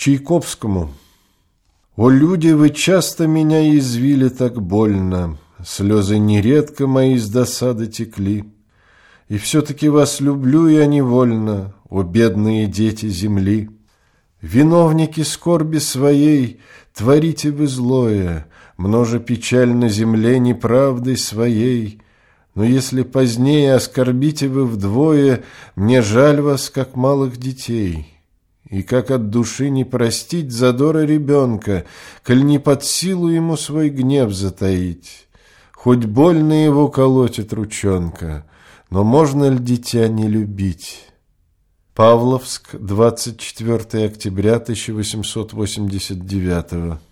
Чайковскому. О, люди, вы часто меня язвили так больно, слезы нередко мои с досады текли, и все-таки вас люблю я невольно, о, бедные дети земли. Виновники скорби своей, творите вы злое, множе печаль на земле неправдой своей, но если позднее оскорбите вы вдвое, мне жаль вас, как малых детей. И как от души не простить задора ребенка, коль не под силу ему свой гнев затаить. Хоть больно его колотит ручонка, но можно ли дитя не любить? Павловск, 24 октября 1889.